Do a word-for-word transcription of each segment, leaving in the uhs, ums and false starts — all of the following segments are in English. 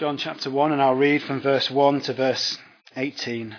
John chapter one, and I'll read from verse one to verse eighteen.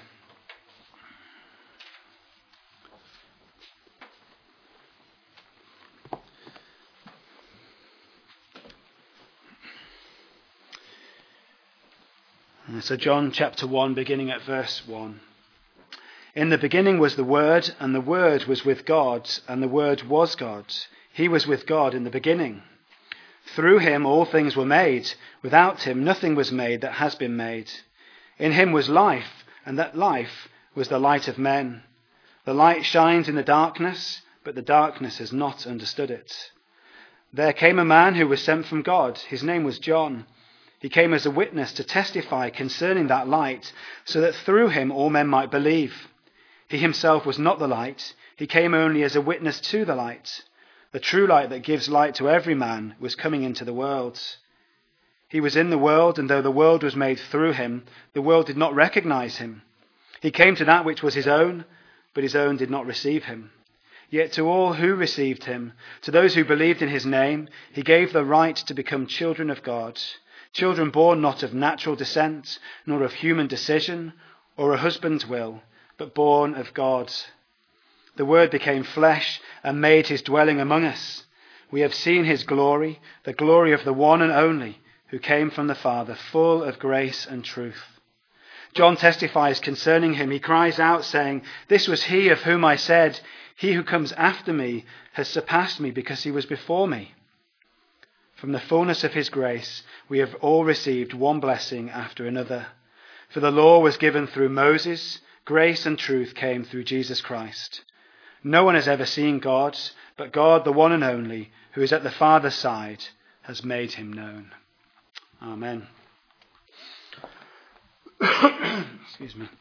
So John chapter one, beginning at verse one. In the beginning was the Word, and the Word was with God, and the Word was God. He was with God in the beginning. Through him all things were made. Without him nothing was made that has been made. In him was life, and that life was the light of men. The light shines in the darkness, but the darkness has not understood it. There came a man who was sent from God. His name was John. He came as a witness to testify concerning that light, so that through him all men might believe. He himself was not the light. He came only as a witness to the light. The true light that gives light to every man was coming into the world. He was in the world, and though the world was made through him, the world did not recognize him. He came to that which was his own, but his own did not receive him. Yet to all who received him, to those who believed in his name, he gave the right to become children of God. Children born not of natural descent, nor of human decision, or a husband's will, but born of God. The Word became flesh and made his dwelling among us. We have seen his glory, the glory of the one and only, who came from the Father, full of grace and truth. John testifies concerning him. He cries out, saying, "This was he of whom I said, he who comes after me has surpassed me because he was before me." From the fullness of his grace, we have all received one blessing after another. For the law was given through Moses, grace and truth came through Jesus Christ. No one has ever seen God, but God, the one and only, who is at the Father's side, has made him known. Amen. Excuse me.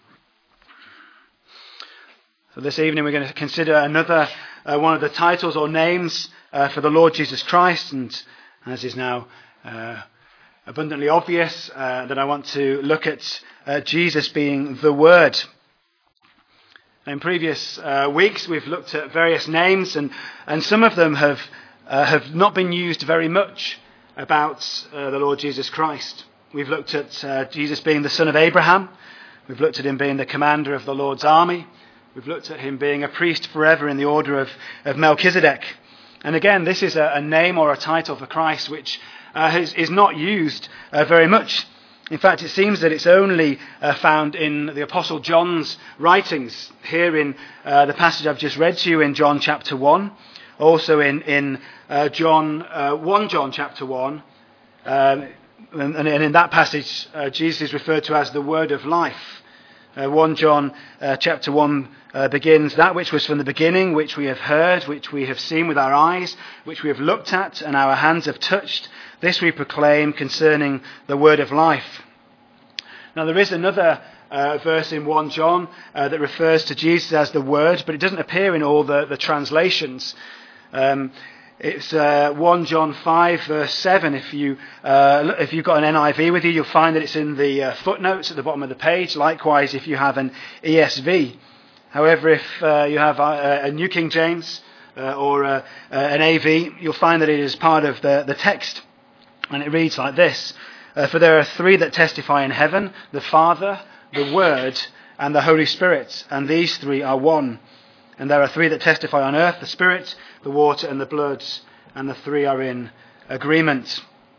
So this evening we're going to consider another uh, one of the titles or names uh, for the Lord Jesus Christ, and as is now uh, abundantly obvious, uh, that I want to look at uh, Jesus being the Word. In previous uh, weeks, we've looked at various names, and, and some of them have uh, have not been used very much about uh, the Lord Jesus Christ. We've looked at uh, Jesus being the son of Abraham. We've looked at him being the commander of the Lord's army. We've looked at him being a priest forever in the order of, of Melchizedek. And again, this is a, a name or a title for Christ which uh, is, is not used uh, very much. In fact, it seems that it's only uh, found in the Apostle John's writings, here in uh, the passage I've just read to you in John chapter one, also in, in uh, John uh, First John chapter one, um, and, and in that passage uh, Jesus is referred to as the Word of life. Uh, First John uh, chapter one uh, begins, "That which was from the beginning, which we have heard, which we have seen with our eyes, which we have looked at, and our hands have touched, this we proclaim concerning the Word of life." Now there is another uh, verse in First John uh, that refers to Jesus as the Word, but it doesn't appear in all the, the translations. Um, it's uh, First John five verse seven. If, you, uh, if you've got an N I V with you, you'll find that it's in the uh, footnotes at the bottom of the page. Likewise, if you have an E S V. However, if uh, you have a, a New King James uh, or uh, an A V, you'll find that it is part of the, the text. And it reads like this: uh, "For there are three that testify in heaven, the Father, the Word, and the Holy Spirit, and these three are one. And there are three that testify on earth, the Spirit, the water, and the blood, and the three are in agreement."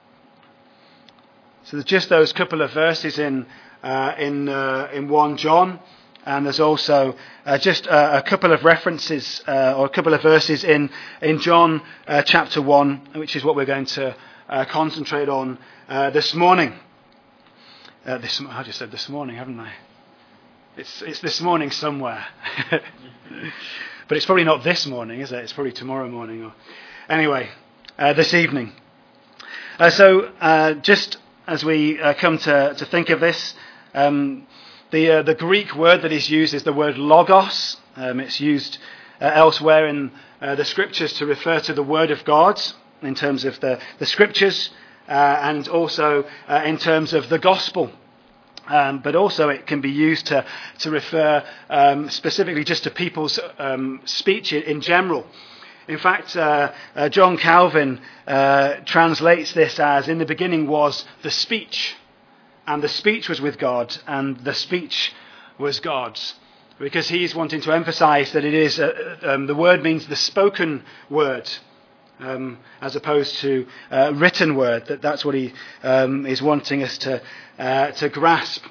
So there's just those couple of verses in uh, in uh, in First John. And there's also uh, just uh, a couple of references uh, or a couple of verses in, in John uh, chapter one, which is what we're going to uh, concentrate on uh, this morning. Uh, this, I just said this morning, haven't I? It's, it's this morning somewhere. But it's probably not this morning, is it? It's probably tomorrow morning. Or Anyway, uh, this evening. Uh, so uh, just as we uh, come to, to think of this, um, The uh, the Greek word that is used is the word logos. Um, it's used uh, elsewhere in uh, the scriptures to refer to the word of God in terms of the, the scriptures uh, and also uh, in terms of the gospel. Um, but also it can be used to, to refer um, specifically just to people's um, speech in, in general. In fact, uh, uh, John Calvin uh, translates this as, "In the beginning was the speech." and the speech was with God, and the speech was God's. Because he's wanting to emphasize that it is, uh, um, the word means the spoken word, um, as opposed to uh, written word. That that's what he um, is wanting us to uh, to grasp.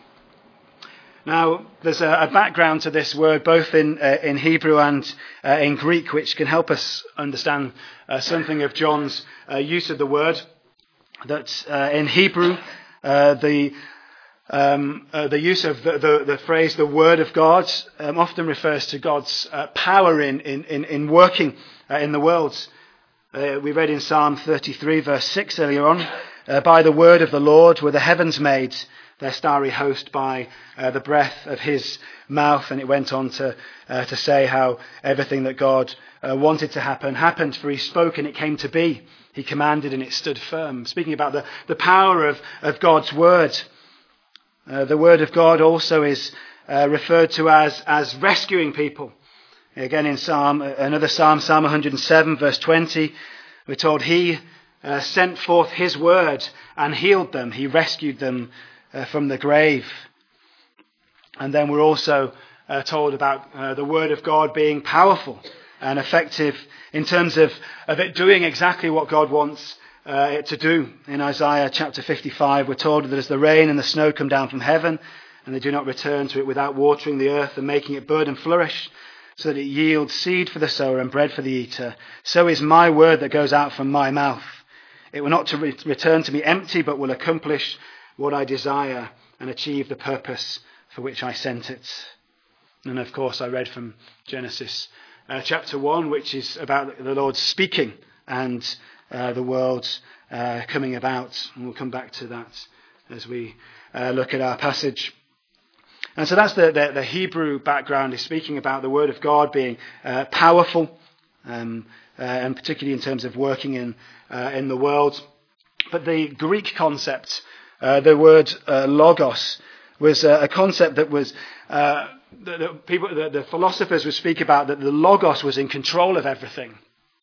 Now, there's a, a background to this word, both in uh, in Hebrew and uh, in Greek, which can help us understand uh, something of John's uh, use of the word. That uh, in Hebrew, uh, the um, uh, the use of the, the, the phrase "the Word of God" um, often refers to God's uh, power in in in, in working uh, in the world. Uh, we read in Psalm thirty-three, verse six earlier on, uh, "By the word of the Lord were the heavens made, their starry host by uh, the breath of his mouth." And it went on to uh, to say how everything that God uh, wanted to happen happened, for he spoke and it came to be. He commanded and it stood firm. Speaking about the, the power of, of God's word. Uh, the word of God also is uh, referred to as, as rescuing people. Again in Psalm, another Psalm, Psalm one hundred seven, verse twenty, we're told he uh, sent forth his word and healed them. He rescued them uh, from the grave. And then we're also uh, told about uh, the word of God being powerful and effective in terms of, of it doing exactly what God wants uh, it to do. In Isaiah chapter fifty-five, we're told that as the rain and the snow come down from heaven, and they do not return to it without watering the earth and making it bud and flourish, so that it yields seed for the sower and bread for the eater, so is my word that goes out from my mouth. It will not to re- return to me empty, but will accomplish what I desire and achieve the purpose for which I sent it. And of course, I read from Genesis Uh, chapter one, which is about the Lord speaking and uh, the world uh, coming about. And we'll come back to that as we uh, look at our passage. And so that's the, the, the Hebrew background, is speaking about the word of God being uh, powerful, um, uh, and particularly in terms of working in, uh, in the world. But the Greek concept, uh, the word uh, logos, was uh, a concept that was... Uh, The, the people, the, the philosophers would speak about that the Logos was in control of everything.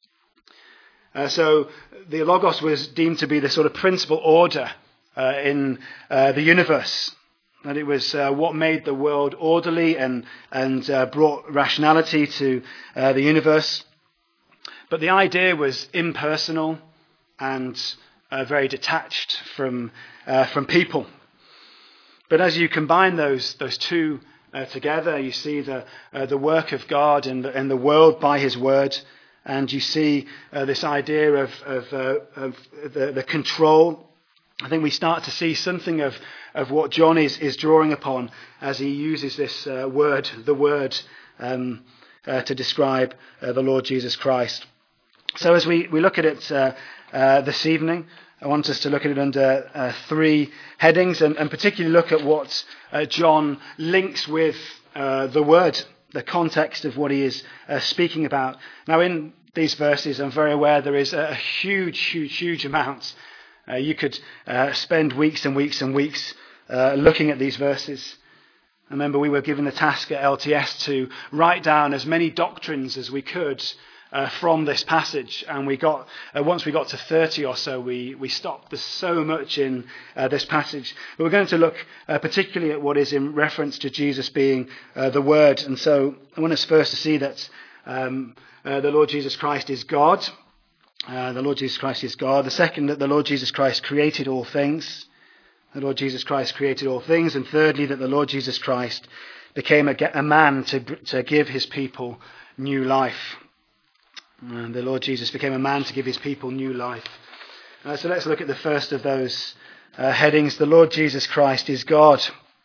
Uh, so the Logos was deemed to be the sort of principal order uh, in uh, the universe. That it was uh, what made the world orderly and and uh, brought rationality to uh, the universe. But the idea was impersonal and uh, very detached from uh, from people. But as you combine those those two Uh, together, you see the uh, the work of God in the, in the world by his word, and you see uh, this idea of, of, uh, of the, the control. I think we start to see something of, of what John is, is drawing upon as he uses this uh, word, the word, um, uh, to describe uh, the Lord Jesus Christ. So as we, we look at it uh, uh, this evening, I want us to look at it under uh, three headings, and, and particularly look at what uh, John links with uh, the word, the context of what he is uh, speaking about. Now, in these verses, I'm very aware there is a huge, huge, huge amount. Uh, you could uh, spend weeks and weeks and weeks uh, looking at these verses. I remember we were given the task at L T S to write down as many doctrines as we could Uh, from this passage, and we got uh, once we got to thirty or so, we we stopped. There's so much in uh, this passage. But we're going to look uh, particularly at what is in reference to Jesus being uh, the Word. And so I want us first to see that um, uh, the Lord Jesus Christ is God. Uh, the Lord Jesus Christ is God. The second, that the Lord Jesus Christ created all things. The Lord Jesus Christ created all things. And thirdly, that the Lord Jesus Christ became a, a man to to give his people new life. And the Lord Jesus became a man to give his people new life. Uh, so let's look at the first of those uh, headings. The Lord Jesus Christ is God.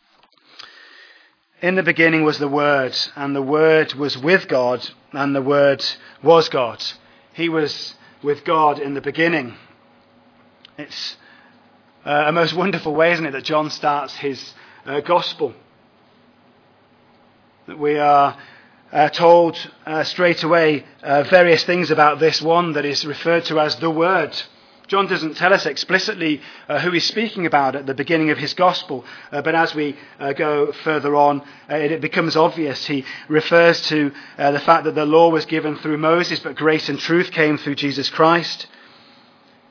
In the beginning was the Word, and the Word was with God, and the Word was God. He was with God in the beginning. It's uh, a most wonderful way, isn't it, that John starts his uh, gospel. That we are Uh, told uh, straight away uh, various things about this one that is referred to as the Word. John doesn't tell us explicitly uh, who he's speaking about at the beginning of his gospel, uh, but as we uh, go further on, uh, it, it becomes obvious. He refers to uh, the fact that the law was given through Moses, but grace and truth came through Jesus Christ.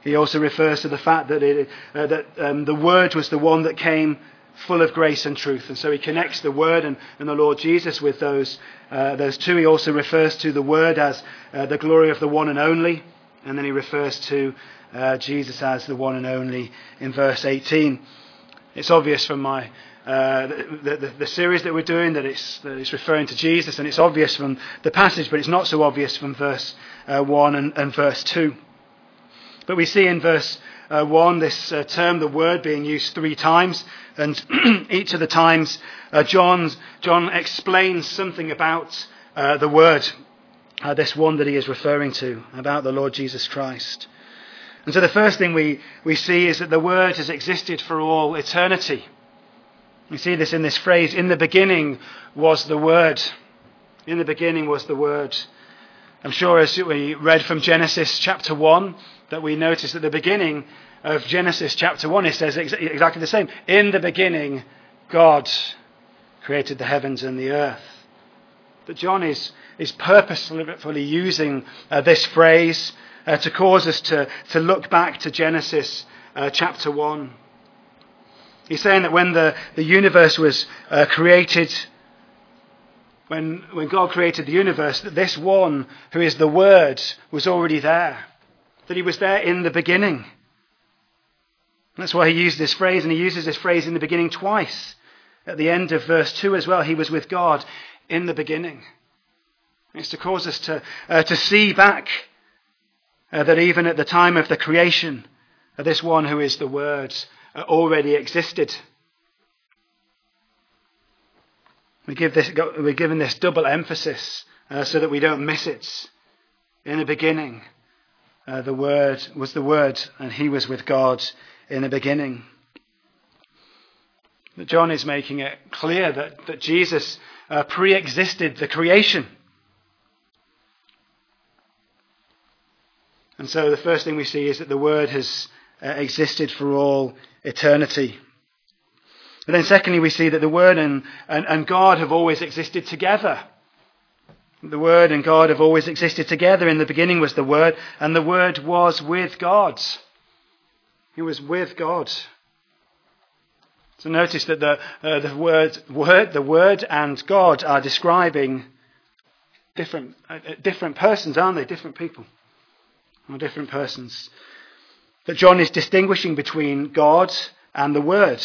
He also refers to the fact that, it, uh, that um, the Word was the one that came full of grace and truth. And so he connects the Word and, and the Lord Jesus with those, uh, those two. He also refers to the Word as uh, the glory of the one and only. And then he refers to uh, Jesus as the one and only in verse eighteen. It's obvious from my uh, the, the, the series that we're doing that it's, that it's referring to Jesus, and it's obvious from the passage, but it's not so obvious from verse uh, one and, and verse two. But we see in verse uh, one this uh, term, the Word, being used three times, and each of the times uh, John's, John explains something about uh, the Word, uh, this one that he is referring to, about the Lord Jesus Christ. And so the first thing we, we see is that the Word has existed for all eternity. We see this in this phrase, in the beginning was the Word. In the beginning was the Word. I'm sure as we read from Genesis chapter one, that we notice at the beginning of Genesis chapter one, it says ex- exactly the same. In the beginning, God created the heavens and the earth. But John is, is purposefully using uh, this phrase uh, to cause us to, to look back to Genesis uh, chapter one. He's saying that when the, the universe was uh, created, when, when God created the universe, that this one who is the Word was already there. That he was there in the beginning. That's why he used this phrase, and he uses this phrase in the beginning twice. At the end of verse two as well, he was with God in the beginning. It's to cause us to, uh, to see back uh, that even at the time of the creation, uh, this one who is the Word uh, already existed. We give this, we're given this double emphasis uh, so that we don't miss it. In the beginning, uh, the Word was the Word, and he was with God in the beginning. But John is making it clear that, that Jesus uh, pre-existed the creation. And so the first thing we see is that the Word has uh, existed for all eternity. And then secondly, we see that the Word and, and, and God have always existed together. The Word and God have always existed together. In the beginning was the Word, and the Word was with God. He was with God. So notice that the uh, the word, word, the Word and God are describing different uh, different persons, aren't they? Different people, or different persons. But John is distinguishing between God and the Word.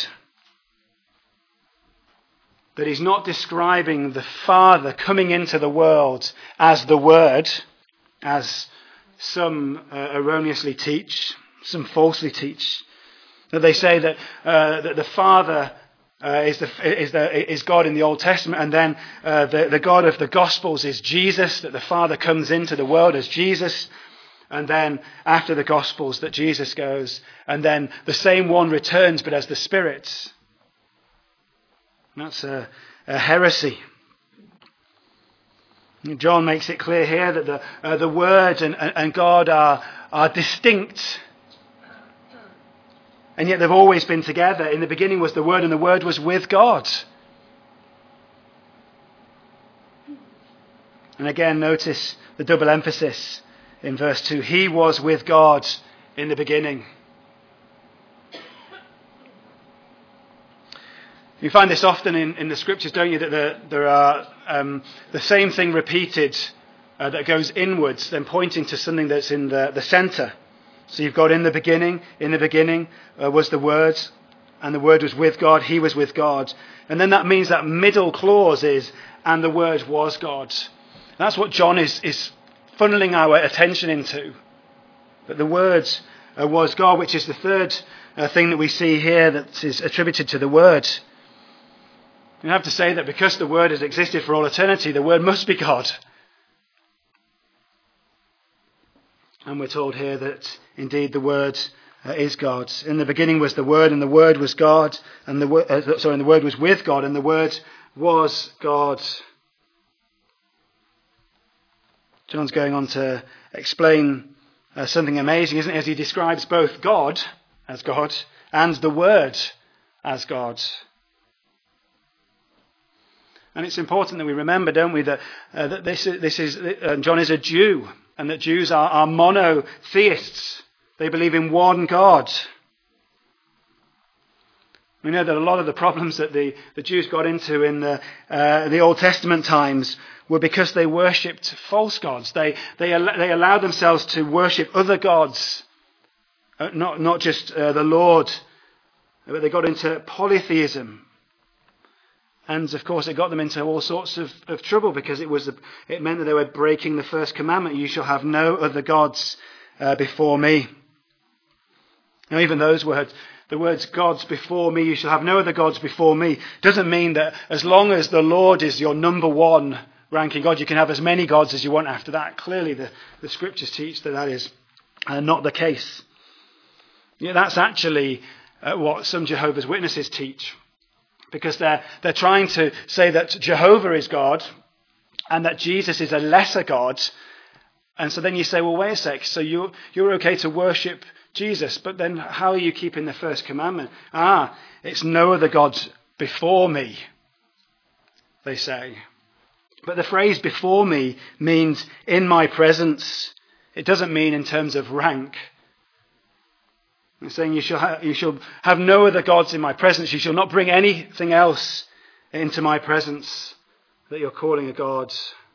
That he's not describing the Father coming into the world as the Word, as some uh, erroneously teach, some falsely teach. That they say that uh, that the Father uh, is the is the is God in the Old Testament, and then uh, the the God of the Gospels is Jesus. That the Father comes into the world as Jesus, and then after the Gospels that Jesus goes, and then the same one returns, but as the Spirit. That's a, a heresy. John makes it clear here that the uh, the Word and, and God are are distinct. And yet they've always been together. In the beginning was the Word, and the Word was with God. And again, notice the double emphasis in verse two. He was with God in the beginning. You find this often in, in the Scriptures, don't you, that there, there are um, the same thing repeated uh, that goes inwards, then pointing to something that's in the, the centre. So you've got in the beginning, in the beginning uh, was the Word, and the Word was with God, he was with God. And then that means that middle clause is, and the Word was God. That's what John is, is funneling our attention into. That the Word uh, was God, which is the third uh, thing that we see here that is attributed to the Word. You have to say that because the Word has existed for all eternity, the Word must be God. And we're told here that indeed the Word uh, is God. In the beginning was the Word, and the Word was God, and the uh, sorry, and the Word was with God, and the Word was God. John's going on to explain uh, something amazing, isn't it? As he describes both God as God and the Word as God. And it's important that we remember, don't we, that uh, that this this is uh, John is a Jew. And that Jews are, are monotheists. They believe in one God. We know that a lot of the problems that the, the Jews got into in the, uh, the Old Testament times were because they worshipped false gods. They, they, they allowed themselves to worship other gods, uh, not, not just uh, the Lord, but they got into polytheism. And of course, it got them into all sorts of, of trouble because it was it meant that they were breaking the first commandment: "You shall have no other gods uh, before me." Now, even those words, the words "gods before me," "you shall have no other gods before me," doesn't mean that as long as the Lord is your number one ranking God, you can have as many gods as you want after that. Clearly, the, the scriptures teach that that is uh, not the case. Yeah, that's actually uh, what some Jehovah's Witnesses teach. Because they're, they're trying to say that Jehovah is God and that Jesus is a lesser God. And so then you say, well, wait a sec, so you're, you're okay to worship Jesus, but then how are you keeping the first commandment? Ah, it's no other gods before me, they say. But the phrase "before me" means in my presence. It doesn't mean in terms of rank. It's saying you shall, ha- you shall have no other gods in my presence. You shall not bring anything else into my presence that you're calling a god.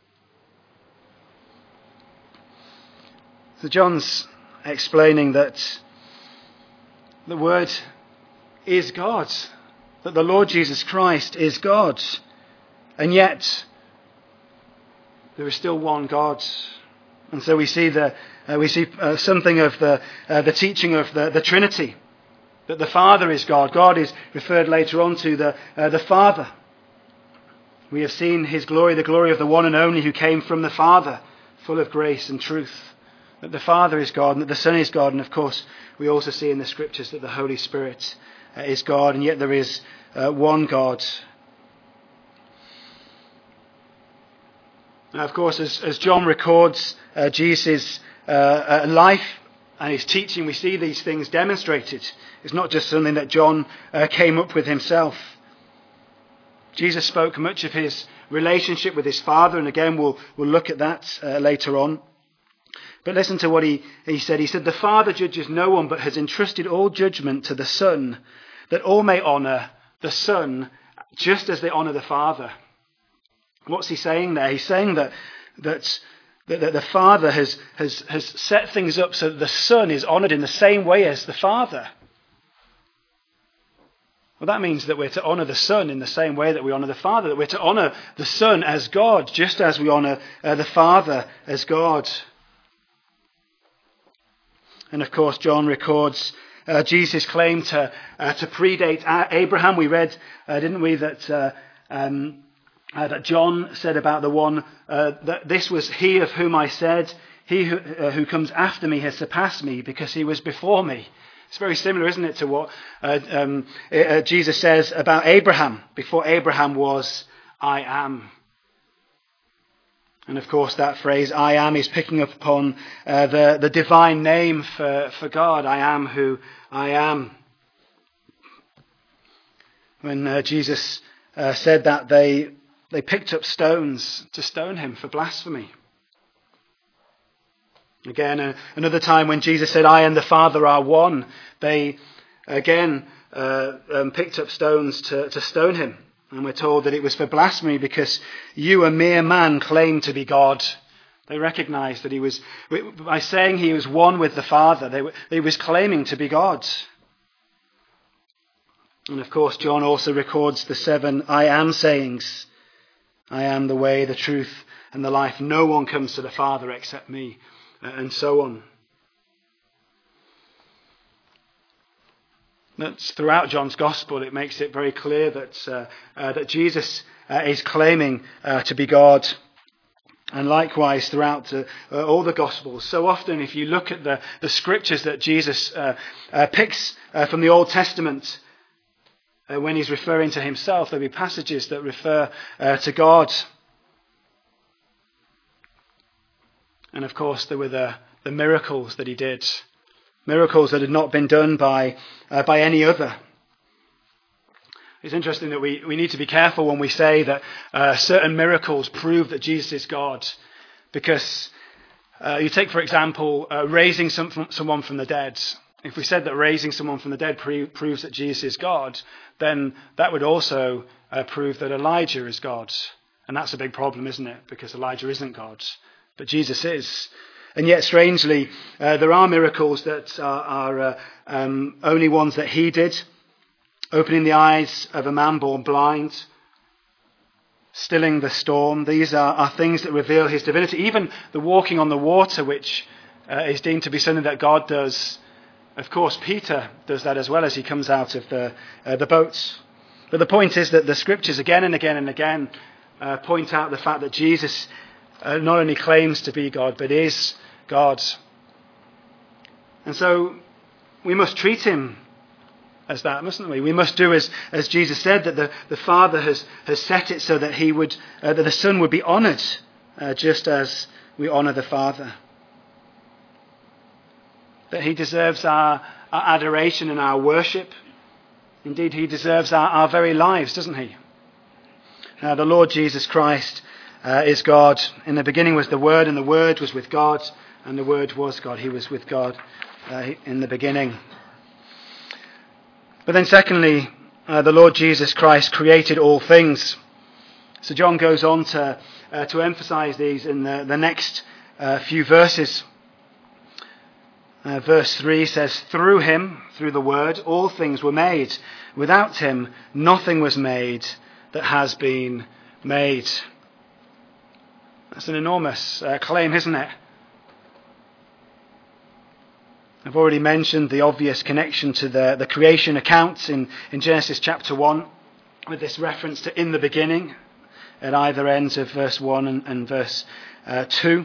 So John's explaining that the Word is God, that the Lord Jesus Christ is God, and yet there is still one God. And so we see the uh, we see uh, something of the uh, the teaching of the, the Trinity, that the Father is God. God is referred later on to the uh, the Father. We have seen his glory, the glory of the one and only who came from the Father, full of grace and truth. That the Father is God and that the Son is God. And of course, we also see in the Scriptures that the Holy Spirit uh, is God, and yet there is uh, one God. Now, of course, as, as John records uh, Jesus' uh, uh, life and his teaching, we see these things demonstrated. It's not just something that John uh, came up with himself. Jesus spoke much of his relationship with his Father, and again, we'll, we'll look at that uh, later on. But listen to what he, he said. He said, "The Father judges no one, but has entrusted all judgment to the Son, that all may honour the Son just as they honour the Father." What's he saying there? He's saying that that, that the Father has, has, has set things up so that the Son is honoured in the same way as the Father. Well, that means that we're to honour the Son in the same way that we honour the Father, that we're to honour the Son as God, just as we honour uh, the Father as God. And of course, John records uh, Jesus' claim to uh, to predate Abraham. We read, uh, didn't we, that uh, um, uh, that John said about the one uh, that this was he of whom I said, "He who, uh, who comes after me has surpassed me because he was before me." It's very similar, isn't it, to what uh, um, uh, Jesus says about Abraham. Before Abraham was, I am. And of course, that phrase, "I am," is picking up upon uh, the, the divine name for, for God. I am who I am. When uh, Jesus uh, said that, they, they picked up stones to stone him for blasphemy. Again, uh, another time when Jesus said, "I and the Father are one," they again uh, um, picked up stones to, to stone him. And we're told that it was for blasphemy because "you, a mere man, claim to be God." They recognized that he was, by saying he was one with the Father, they were, he was claiming to be God. And of course, John also records the seven I am sayings. "I am the way, the truth, and the life. No one comes to the Father except me," and so on. That's throughout John's Gospel, it makes it very clear that uh, uh, that Jesus uh, is claiming uh, to be God. And likewise throughout uh, uh, all the Gospels. So often if you look at the, the scriptures that Jesus uh, uh, picks uh, from the Old Testament, uh, when he's referring to himself, there'll be passages that refer uh, to God. And of course there were the, the miracles that he did. Miracles that had not been done by uh, by any other. It's interesting that we, we need to be careful when we say that uh, certain miracles prove that Jesus is God, because uh, you take, for example, uh, raising some, someone from the dead. If we said that raising someone from the dead pre- proves that Jesus is God, then that would also uh, prove that Elijah is God. And that's a big problem, isn't it? Because Elijah isn't God, but Jesus is. And yet, strangely, uh, there are miracles that are, are uh, um, only ones that he did. Opening the eyes of a man born blind, stilling the storm. These are, are things that reveal his divinity. Even the walking on the water, which uh, is deemed to be something that God does. Of course, Peter does that as well as he comes out of the, uh, the boats. But the point is that the scriptures again and again and again uh, point out the fact that Jesus uh, not only claims to be God, but is God. And so we must treat him as that, mustn't we? We must do as, as Jesus said, that the, the Father has, has set it so that he would, uh, that the Son would be honoured, uh, just as we honour the Father. That he deserves our, our adoration and our worship. Indeed, he deserves our, our very lives, doesn't he? Now, the Lord Jesus Christ uh, is God. In the beginning was the Word, and the Word was with God, and the Word was God. He was with God uh, in the beginning. But then secondly, uh, the Lord Jesus Christ created all things. So John goes on to uh, to emphasize these in the, the next uh, few verses. Uh, verse three says, through him, through the word, all things were made. Without him, nothing was made that has been made. That's an enormous uh, claim, isn't it? I've already mentioned the obvious connection to the, the creation accounts in, in Genesis chapter one, with this reference to in the beginning at either ends of verse one and, and verse uh, two.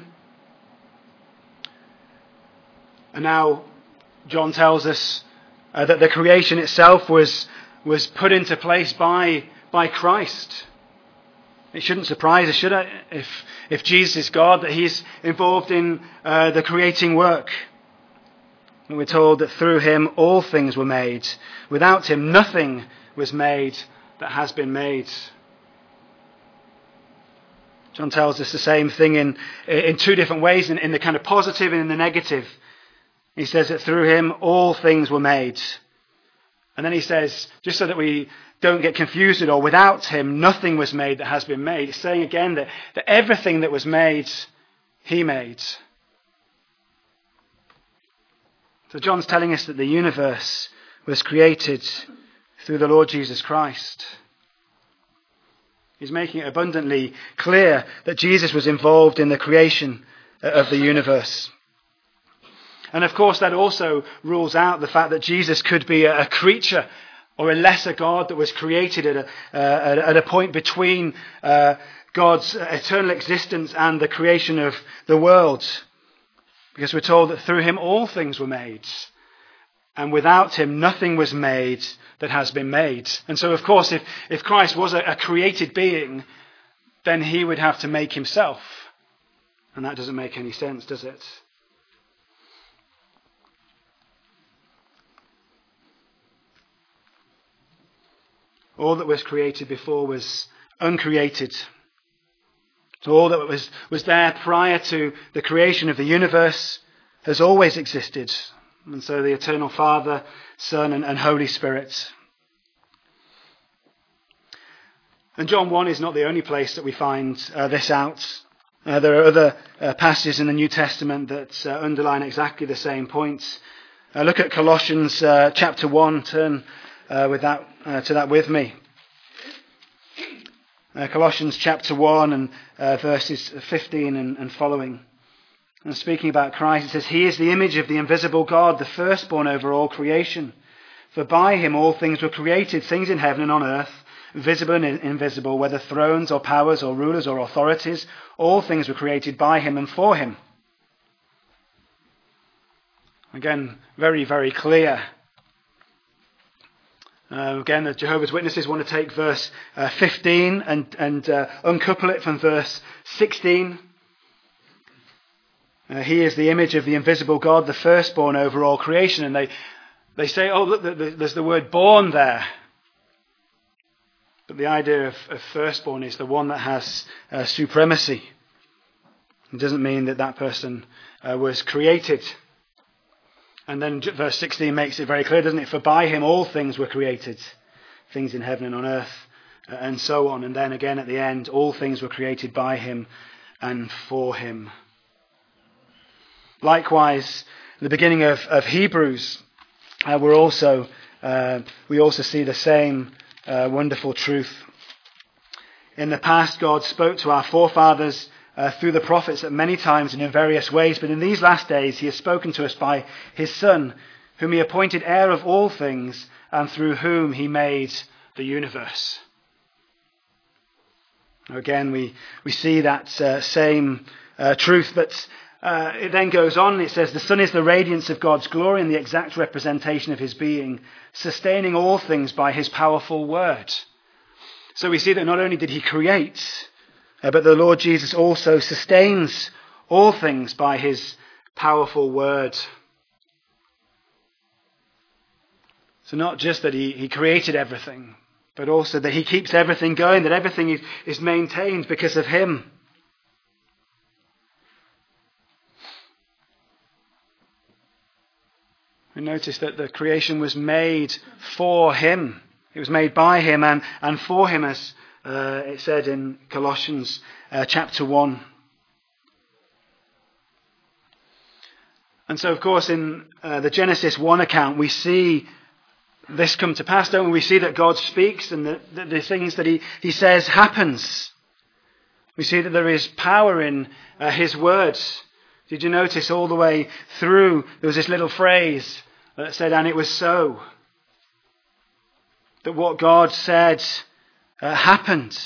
And now John tells us uh, that the creation itself was was put into place by by Christ. It shouldn't surprise us, should it, if if Jesus is God, that he's involved in uh, the creating work. And we're told that through him all things were made. Without him nothing was made that has been made. John tells us the same thing in in two different ways, in, in the kind of positive and in the negative. He says that through him all things were made. And then he says, just so that we don't get confused at all, without him nothing was made that has been made. He's saying again that, that everything that was made, he made. So John's telling us that the universe was created through the Lord Jesus Christ. He's making it abundantly clear that Jesus was involved in the creation of the universe. And of course that also rules out the fact that Jesus could be a creature or a lesser God that was created at a, uh, at a point between uh, God's eternal existence and the creation of the world. Because we're told that through him all things were made. And without him nothing was made that has been made. And so of course if, if Christ was a, a created being, then he would have to make himself. And that doesn't make any sense, does it? All that was created before was uncreated. So all that was, was there prior to the creation of the universe has always existed. And so the eternal Father, Son and, and Holy Spirit. And John one is not the only place that we find uh, this out. Uh, there are other uh, passages in the New Testament that uh, underline exactly the same points. Uh, look at Colossians uh, chapter one. Turn uh, with that uh, to that with me. Uh, Colossians chapter one and uh, verses fifteen and, and following. And speaking about Christ, it says, he is the image of the invisible God, the firstborn over all creation. For by him all things were created, things in heaven and on earth, visible and invisible, whether thrones or powers or rulers or authorities. All things were created by him and for him. Again, very, very clear. Uh, again, the Jehovah's Witnesses want to take verse uh, fifteen and, and uh, uncouple it from verse sixteen. Uh, he is the image of the invisible God, the firstborn over all creation. And they, they say, oh, look, there's the word born there. But the idea of, of firstborn is the one that has uh, supremacy. It doesn't mean that that person uh, was created. And then verse sixteen makes it very clear, doesn't it? For by him all things were created, things in heaven and on earth, uh, and so on. And then again at the end, all things were created by him and for him. Likewise, at the beginning of, of Hebrews, uh, we're also uh, we also see the same uh, wonderful truth. In the past, God spoke to our forefathers uh, through the prophets at many times and in various ways, but in these last days he has spoken to us by his Son, whom he appointed heir of all things, and through whom he made the universe. Again, we, we see that uh, same uh, truth, but uh, it then goes on. It says, the Son is the radiance of God's glory and the exact representation of his being, sustaining all things by his powerful word. So we see that not only did he create, uh, but the Lord Jesus also sustains all things by his powerful word. So not just that he, he created everything, but also that he keeps everything going, that everything is, is maintained because of him. We notice that the creation was made for him. It was made by him and, and for him, as uh, it said in Colossians uh, chapter one. And so, of course, in uh, the Genesis one account, we see this come to pass, don't we? We see that God speaks and that the, the things that he, he says happens. We see that there is power in uh, his words. Did you notice all the way through, there was this little phrase that said, and it was so. That what God said uh, happened.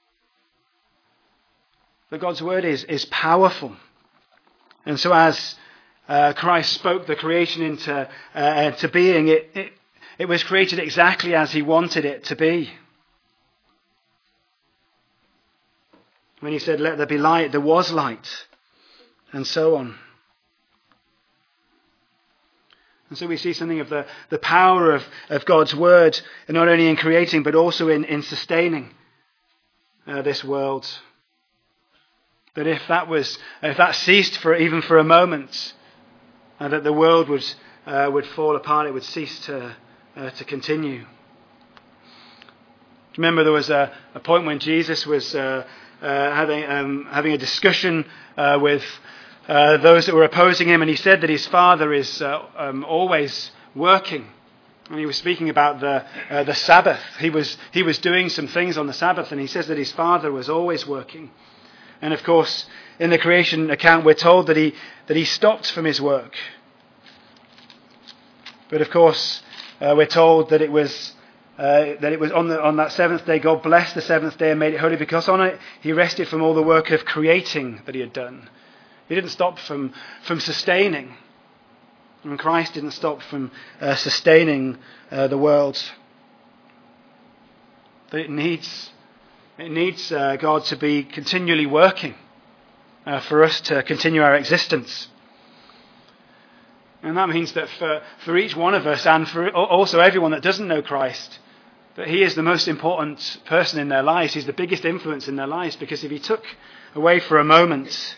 That God's word is, is powerful. And so as uh, Christ spoke the creation into uh, to being, it, it, it was created exactly as he wanted it to be. When he said, let there be light, there was light. And so on. And so we see something of the, the power of, of God's word, and not only in creating, but also in, in sustaining uh, this world. That if that was, if that ceased for even for a moment, uh, that the world would uh, would fall apart, it would cease to uh, to continue. Remember, there was a, a point when Jesus was uh, uh, having um, having a discussion uh, with Uh, those that were opposing him, and he said that his Father is uh, um, always working. And he was speaking about the uh, the Sabbath. He was he was doing some things on the Sabbath, and he says that his Father was always working. And of course, in the creation account, we're told that he that he stopped from his work. But of course, uh, we're told that it was uh, that it was on the on that seventh day God blessed the seventh day and made it holy, because on it he rested from all the work of creating that he had done. He didn't stop from, from sustaining. And Christ didn't stop from uh, sustaining uh, the world. But it needs, it needs uh, God to be continually working uh, for us to continue our existence. And that means that for, for each one of us, and for also everyone that doesn't know Christ, that he is the most important person in their lives. He's the biggest influence in their lives, because if he took away for a moment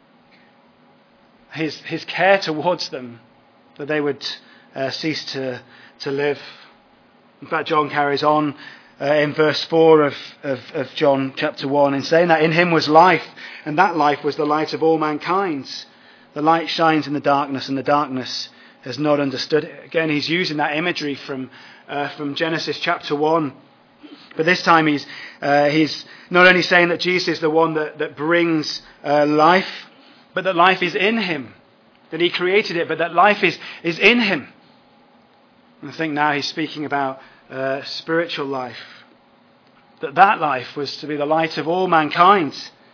His his care towards them, that they would uh, cease to to live. In fact, John carries on uh, in verse four of, of, of John chapter one, in saying that in him was life, and that life was the light of all mankind. The light shines in the darkness, and the darkness has not understood it. Again, he's using that imagery from uh, from Genesis chapter one. But this time he's uh, he's not only saying that Jesus is the one that, that brings uh, life, but that life is in him. That he created it, but that life is, is in him. And I think now he's speaking about uh, spiritual life. That that life was to be the light of all mankind.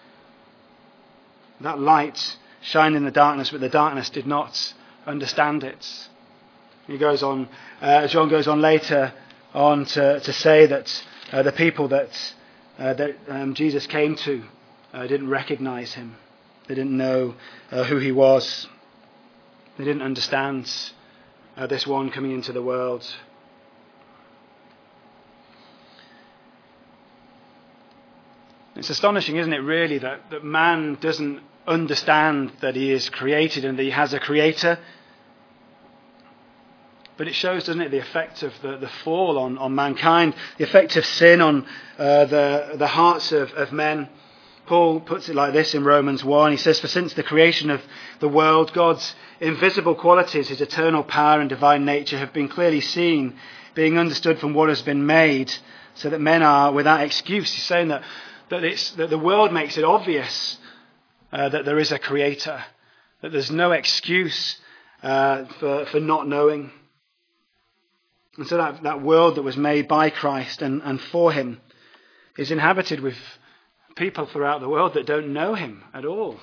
That light shined in the darkness, but the darkness did not understand it. He goes on, uh, John goes on later on to, to say that uh, the people that, uh, that um, Jesus came to uh, didn't recognize him. They didn't know uh, who he was. They didn't understand uh, this one coming into the world. It's astonishing, isn't it, really, that, that man doesn't understand that he is created and that he has a creator. But it shows, doesn't it, the effect of the, the fall on, on mankind, the effect of sin on uh, the, the hearts of, of men. Paul puts it like this in Romans one. He says, "For since the creation of the world, God's invisible qualities, his eternal power and divine nature have been clearly seen, being understood from what has been made, so that men are without excuse." He's saying that, that, it's, that the world makes it obvious uh, that there is a creator, that there's no excuse uh, for, for not knowing. And so that, that world that was made by Christ and, and for him is inhabited with people throughout the world that don't know him at all.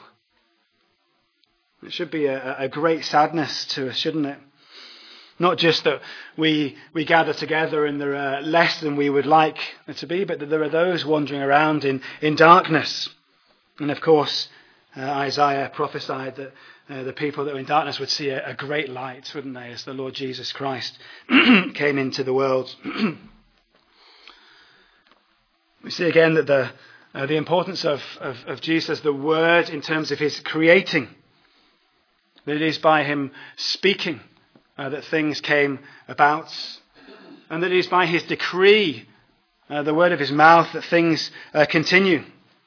It should be a, a great sadness to us, shouldn't it? Not just that we we gather together and there are less than we would like there to be, but that there are those wandering around in, in darkness. And of course, uh, Isaiah prophesied that uh, the people that were in darkness would see a, a great light, wouldn't they, as the Lord Jesus Christ came into the world. We see again that the uh, the importance of, of, of Jesus, the Word, in terms of his creating, that it is by him speaking uh, that things came about, and that it is by his decree, uh, the word of his mouth, that things uh, continue.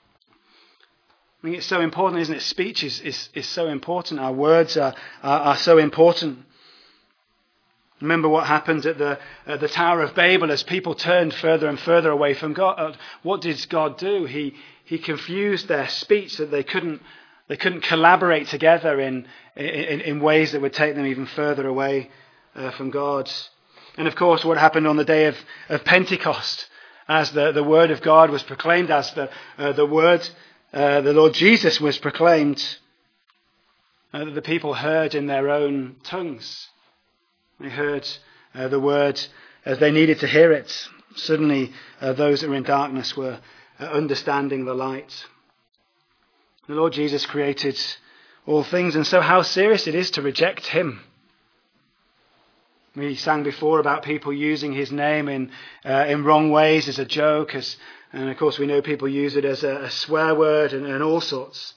I mean, it's so important, isn't it? Speech is, is, is so important. Our words are, are, are so important. Remember what happened at the at the Tower of Babel as people turned further and further away from God. What did God do? He he confused their speech so that they couldn't they couldn't collaborate together in in, in ways that would take them even further away uh, from God. And of course, what happened on the day of, of Pentecost, as the, the word of God was proclaimed, as the uh, the word uh, the Lord Jesus was proclaimed, uh, that the people heard in their own tongues. They heard uh, the word as they needed to hear it. Suddenly, uh, those that were in darkness were uh, understanding the light. The Lord Jesus created all things, and so how serious it is to reject him. We sang before about people using his name in uh, in wrong ways, as a joke, as and of course we know people use it as a, a swear word and, and all sorts.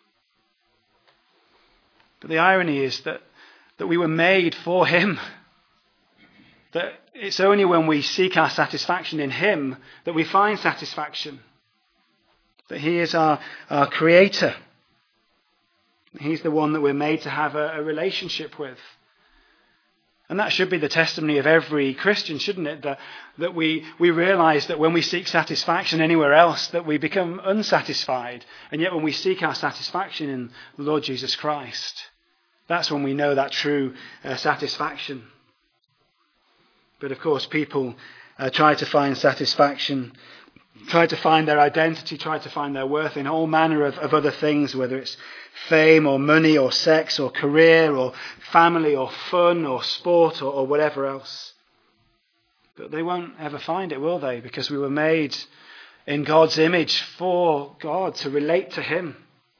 But the irony is that that we were made for him. That it's only when we seek our satisfaction in him that we find satisfaction. That he is our, our creator. He's the one that we're made to have a, a relationship with. And that should be the testimony of every Christian, shouldn't it? That, that we, we realize that when we seek satisfaction anywhere else, that we become unsatisfied. And yet when we seek our satisfaction in the Lord Jesus Christ, that's when we know that true uh, satisfaction. But of course, people uh, try to find satisfaction, try to find their identity, try to find their worth in all manner of, of other things, whether it's fame or money or sex or career or family or fun or sport or, or whatever else. But they won't ever find it, will they? Because we were made in God's image for God, to relate to him.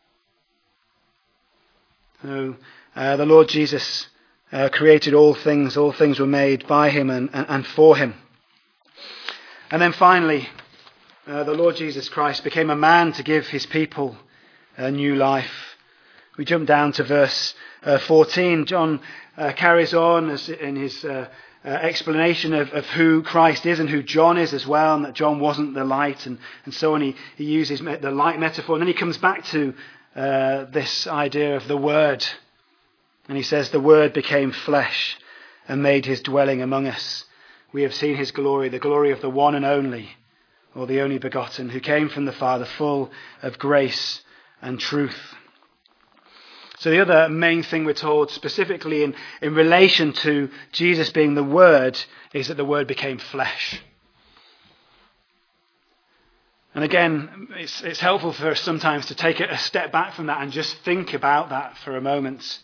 So, Uh, the Lord Jesus uh, created all things. All things were made by him and, and, and for him. And then finally, uh, the Lord Jesus Christ became a man to give his people a new life. We jump down to verse uh, fourteen. John uh, carries on as in his uh, uh, explanation of, of who Christ is and who John is as well, and that John wasn't the light, and, and so on. He, he uses the light metaphor. And then he comes back to uh, this idea of the Word. And he says, "The Word became flesh and made his dwelling among us. We have seen his glory, the glory of the one and only, or the only begotten, who came from the Father, full of grace and truth." So the other main thing we're told, specifically in, in relation to Jesus being the Word, is that the Word became flesh. And again, it's, it's helpful for us sometimes to take a step back from that and just think about that for a moment.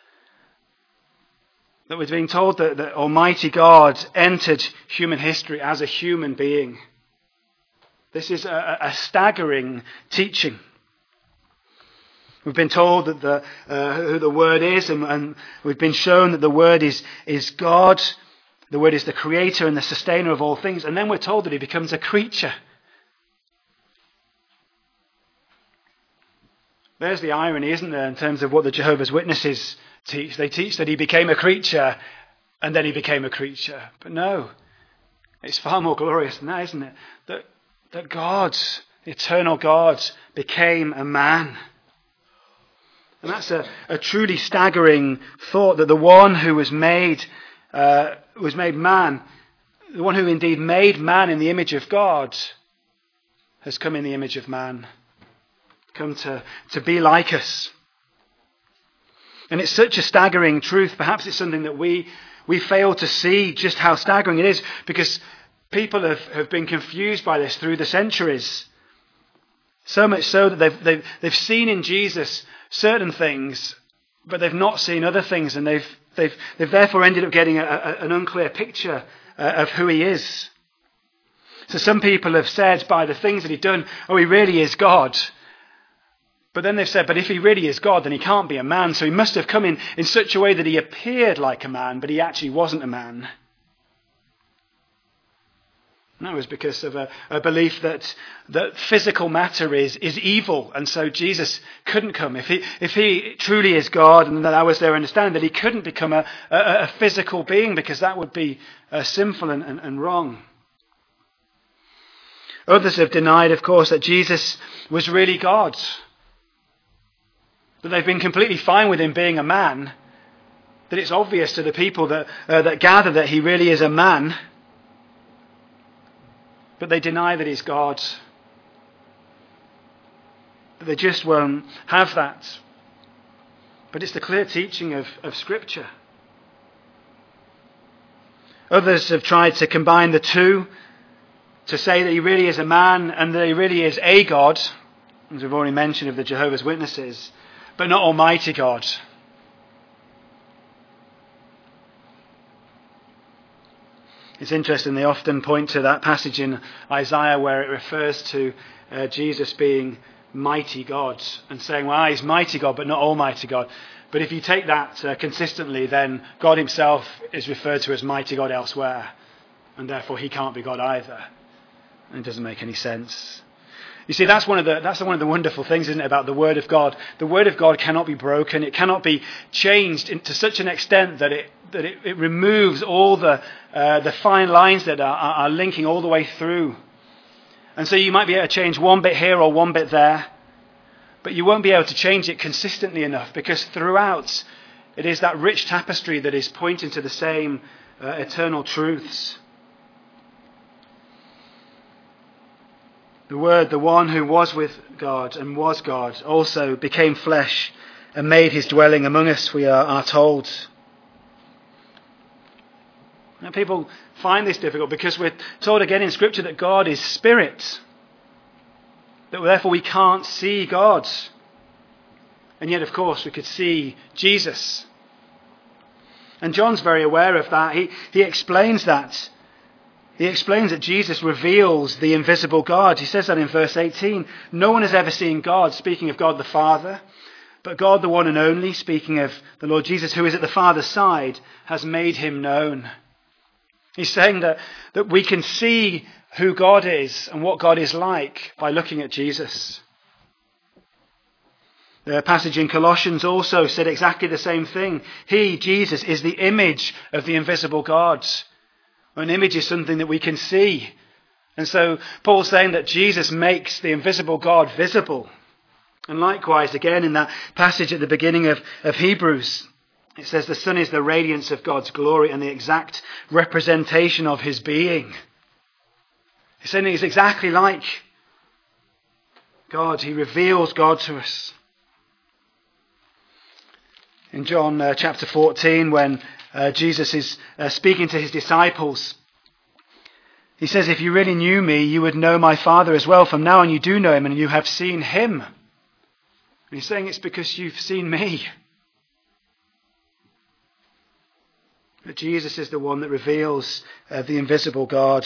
That we're being told that, that Almighty God entered human history as a human being. This is a, a staggering teaching. We've been told that the, uh, who the Word is, and, and we've been shown that the Word is, is God. The Word is the creator and the sustainer of all things. And then we're told that he becomes a creature. There's the irony, isn't there, in terms of what the Jehovah's Witnesses teach. They teach that he became a creature and then he became a creature. But no, it's far more glorious than that, isn't it? That, that God, the eternal God, became a man. And that's a, a truly staggering thought, that the one who was made, uh, was made man, the one who indeed made man in the image of God, has come in the image of man, come to, to be like us. And it's such a staggering truth. Perhaps it's something that we we fail to see just how staggering it is, because people have, have been confused by this through the centuries. So much so that they've, they've, they've seen in Jesus certain things, but they've not seen other things, and they've, they've, they've therefore ended up getting a, a, an unclear picture uh, of who he is. So some people have said by the things that he'd done, oh, he really is God. But then they've said, but if he really is God, then he can't be a man. So he must have come in in such a way that he appeared like a man, but he actually wasn't a man. And that was because of a, a belief that, that physical matter is, is evil. And so Jesus couldn't come. If he, if he truly is God, and that was their understanding, that he couldn't become a, a, a physical being, because that would be uh, sinful and, and, and wrong. Others have denied, of course, that Jesus was really God. That they've been completely fine with him being a man. That it's obvious to the people that, uh, that gather that he really is a man. But they deny that he's God. But they just won't have that. But it's the clear teaching of, of Scripture. Others have tried to combine the two, to say that he really is a man and that he really is a God, as we've already mentioned of the Jehovah's Witnesses, but not Almighty God. It's interesting, they often point to that passage in Isaiah where it refers to uh, Jesus being mighty God, and saying, well, he's mighty God, but not Almighty God. But if you take that uh, consistently, then God himself is referred to as mighty God elsewhere, and therefore he can't be God either. And it doesn't make any sense. You see, that's one of the that's one of the wonderful things, isn't it, about the Word of God? The Word of God cannot be broken. It cannot be changed to such an extent that it that it, it removes all the uh, the fine lines that are, are linking all the way through. And so you might be able to change one bit here or one bit there, but you won't be able to change it consistently enough, because throughout it is that rich tapestry that is pointing to the same uh, eternal truths. The Word, the one who was with God and was God, also became flesh and made his dwelling among us, we are, are told. Now, people find this difficult because we're told again in Scripture that God is spirit, that therefore we can't see God. And yet, of course, we could see Jesus. And John's very aware of that. He, he explains that. He explains that Jesus reveals the invisible God. He says that in verse eighteen. No one has ever seen God, speaking of God the Father, but God the one and only, speaking of the Lord Jesus, who is at the Father's side, has made him known. He's saying that, that we can see who God is and what God is like by looking at Jesus. The passage in Colossians also said exactly the same thing. He, Jesus, is the image of the invisible God. An image is something that we can see. And so Paul's saying that Jesus makes the invisible God visible. And likewise, again, in that passage at the beginning of, of Hebrews, it says the Son is the radiance of God's glory and the exact representation of his being. He's saying he's exactly like God. He reveals God to us. In John uh, chapter fourteen, when Uh, Jesus is uh, speaking to his disciples, he says, if you really knew me, you would know my Father as well. From now on you do know him and you have seen him. And he's saying it's because you've seen me. That Jesus is the one that reveals uh, the invisible God.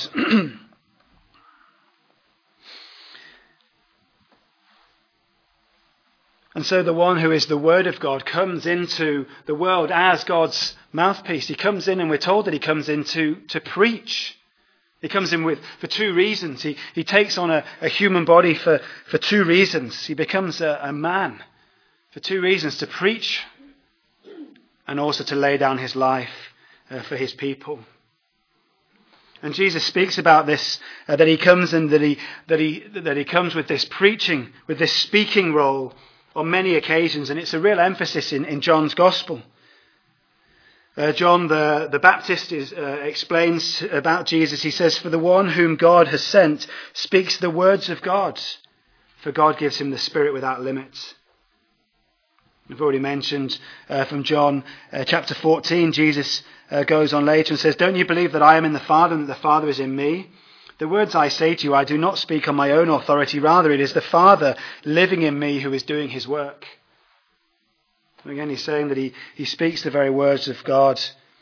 And so the one who is the Word of God comes into the world as God's mouthpiece. He comes in, and we're told that he comes in to, to preach. He comes in with for two reasons. He, he takes on a, a human body for, for two reasons. He becomes a, a man for two reasons: to preach and also to lay down his life uh, for his people. And Jesus speaks about this, uh, that he comes and that he that he that he comes with this preaching, with this speaking role on many occasions, and it's a real emphasis in, in John's Gospel. Uh, John the, the Baptist is, uh, explains about Jesus. He says, "For the one whom God has sent speaks the words of God, for God gives him the Spirit without limits." I've already mentioned uh, from John uh, chapter fourteen, Jesus uh, goes on later and says, "Don't you believe that I am in the Father and that the Father is in me? The words I say to you, I do not speak on my own authority. Rather, it is the Father living in me who is doing his work." Again, he's saying that he, he speaks the very words of God.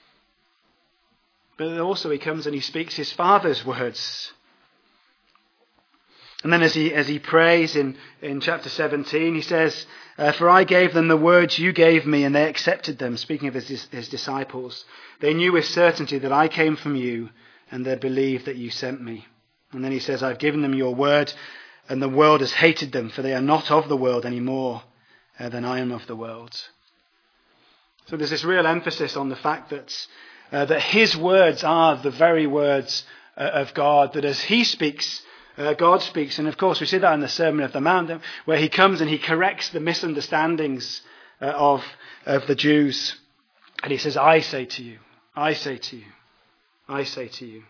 But also he comes and he speaks his Father's words. And then as he as he prays in, in chapter seventeen, he says, uh, "For I gave them the words you gave me, and they accepted them," speaking of his, his disciples. "They knew with certainty that I came from you, and they believed that you sent me." And then he says, "I've given them your word, and the world has hated them, for they are not of the world any more uh, than I am of the world." So there's this real emphasis on the fact that uh, that his words are the very words uh, of God, that as he speaks, Uh, God speaks. And of course we see that in the Sermon of the Mount, where he comes and he corrects the misunderstandings uh, of, of the Jews. And he says, "I say to you, I say to you, I say to you."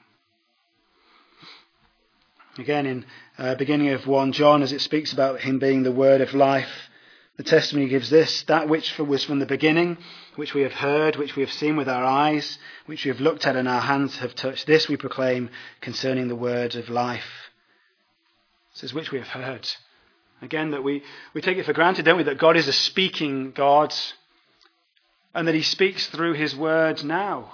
Again, in uh, beginning of First John, as it speaks about him being the word of life, the testimony gives this: "That which was from the beginning, which we have heard, which we have seen with our eyes, which we have looked at and our hands have touched, this we proclaim concerning the word of life." It says, which we have heard. Again, that we, we take it for granted, don't we, that God is a speaking God and that he speaks through his word now.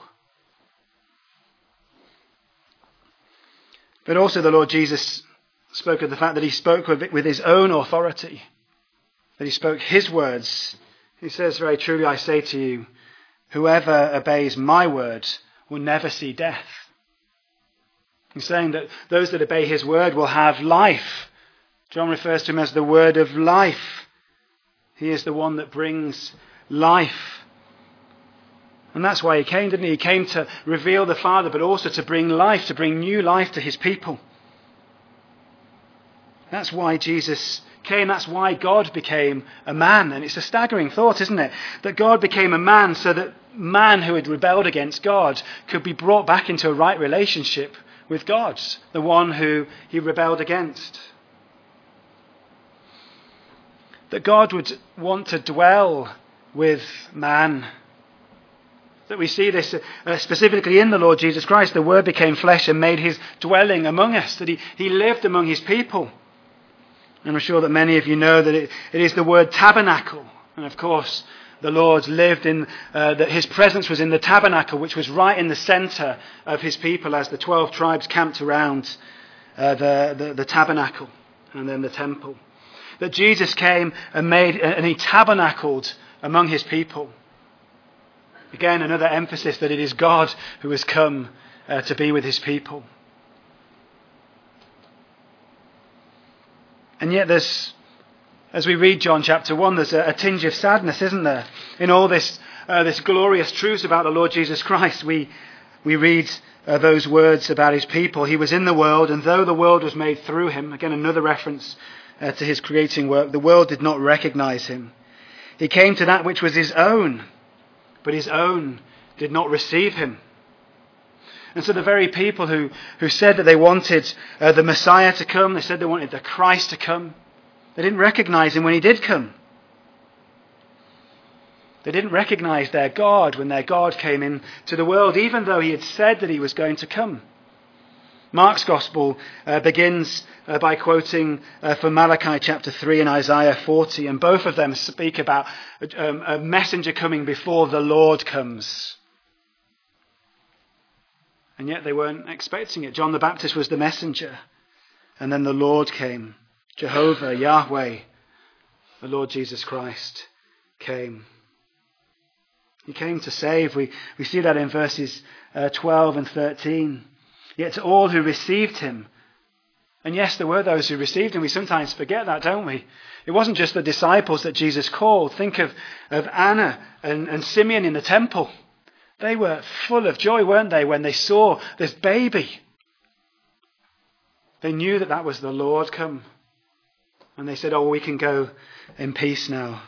But also the Lord Jesus spoke of the fact that he spoke with, with his own authority, that he spoke his words. He says, "Very truly I say to you, whoever obeys my word will never see death." He's saying that those that obey his word will have life. John refers to him as the word of life. He is the one that brings life. And that's why he came, didn't he? He came to reveal the Father, but also to bring life, to bring new life to his people. That's why Jesus came. That's why God became a man. And it's a staggering thought, isn't it? That God became a man so that man who had rebelled against God could be brought back into a right relationship with God, the one who he rebelled against. That God would want to dwell with man. That we see this uh, specifically in the Lord Jesus Christ. The Word became flesh and made his dwelling among us. That he, he lived among his people. And I'm sure that many of you know that it, it is the word tabernacle. And of course, the Lord lived in, uh, that his presence was in the tabernacle, which was right in the centre of his people as the twelve tribes camped around uh, the, the, the tabernacle and then the temple. That Jesus came and made, and he tabernacled among his people. Again, another emphasis that it is God who has come uh, to be with his people. And yet there's, as we read John chapter one, there's a, a tinge of sadness, isn't there? In all this uh, this glorious truth about the Lord Jesus Christ, we we read uh, those words about his people. He was in the world, and though the world was made through him, again another reference uh, to his creating work, the world did not recognize him. He came to that which was his own, but his own did not receive him. And so the very people who, who said that they wanted uh, the Messiah to come, they said they wanted the Christ to come, they didn't recognize him when he did come. They didn't recognize their God when their God came into the world, even though he had said that he was going to come. Mark's Gospel uh, begins uh, by quoting uh, from Malachi chapter three and Isaiah forty, and both of them speak about um, a messenger coming before the Lord comes. And yet they weren't expecting it. John the Baptist was the messenger. And then the Lord came. Jehovah, Yahweh, the Lord Jesus Christ came. He came to save. We, we see that in verses uh, twelve and thirteen. Yet to all who received him, And yes, there were those who received him. We sometimes forget that, don't we? It wasn't just the disciples that Jesus called. Think of, of Anna and, and Simeon in the temple. They were full of joy, weren't they, when they saw this baby? They knew that that was the Lord come. And they said, oh, we can go in peace now.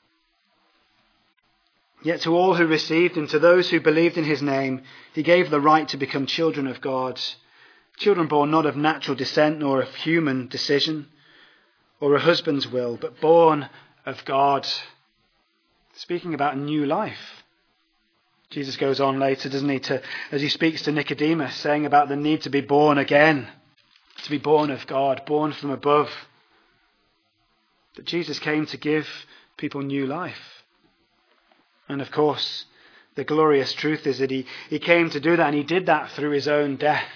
Yet to all who received him, to those who believed in his name, he gave the right to become children of God. Children born not of natural descent nor of human decision or a husband's will, but born of God. Speaking about a new life. Jesus goes on later, doesn't he, to, as he speaks to Nicodemus, saying about the need to be born again, to be born of God, born from above. That Jesus came to give people new life. And of course, the glorious truth is that he, he came to do that, and he did that through his own death.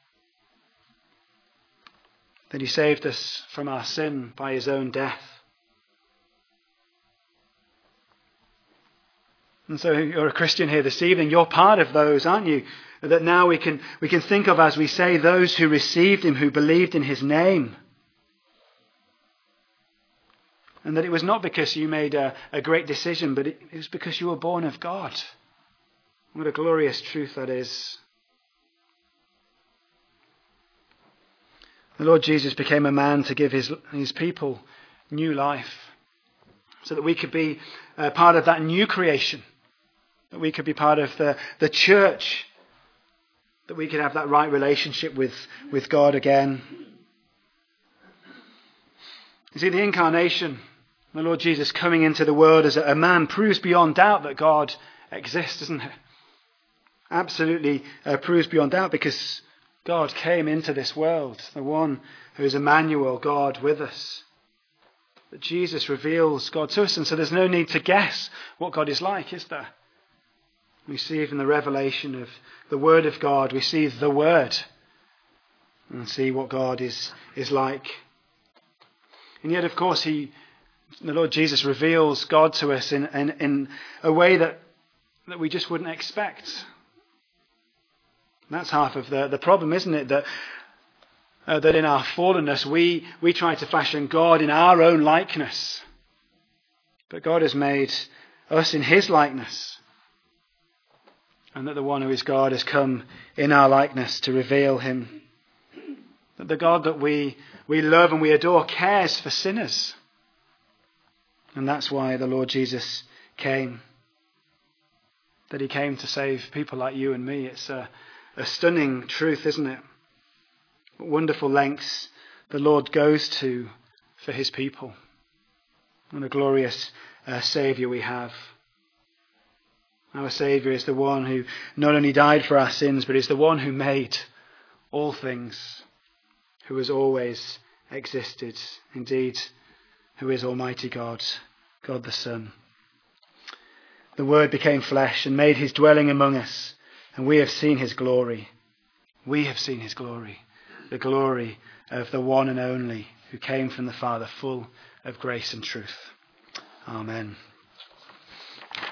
That he saved us from our sin by his own death. And so you're a Christian here this evening. You're part of those, aren't you? That now we can we can think of, as we say, those who received him, who believed in his name. And that it was not because you made a, a great decision, but it, it was because you were born of God. What a glorious truth that is. The Lord Jesus became a man to give his, his people new life, so that we could be uh, part of that new creation, that we could be part of the, the church, that we could have that right relationship with, with God again. You see, the incarnation, the Lord Jesus coming into the world as a, a man, proves beyond doubt that God exists, doesn't it? Absolutely uh, proves beyond doubt, because God came into this world, the one who is Emmanuel, God with us. That Jesus reveals God to us, and so there's no need to guess what God is like, is there? We see even the revelation of the Word of God. We see the Word and see what God is, is like. And yet, of course, he, the Lord Jesus reveals God to us in, in, in a way that, that we just wouldn't expect. That's half of the, the problem, isn't it? That uh, that in our fallenness, we, we try to fashion God in our own likeness. But God has made us in his likeness. And that the one who is God has come in our likeness to reveal him. That the God that we, we love and we adore cares for sinners. And that's why the Lord Jesus came. That he came to save people like you and me. It's a A stunning truth, isn't it? What wonderful lengths the Lord goes to for his people. What a glorious uh, Saviour we have. Our Saviour is the one who not only died for our sins, but is the one who made all things, who has always existed. Indeed, who is Almighty God, God the Son. The Word became flesh and made his dwelling among us. And we have seen his glory. We have seen his glory. The glory of the one and only who came from the Father, full of grace and truth. Amen.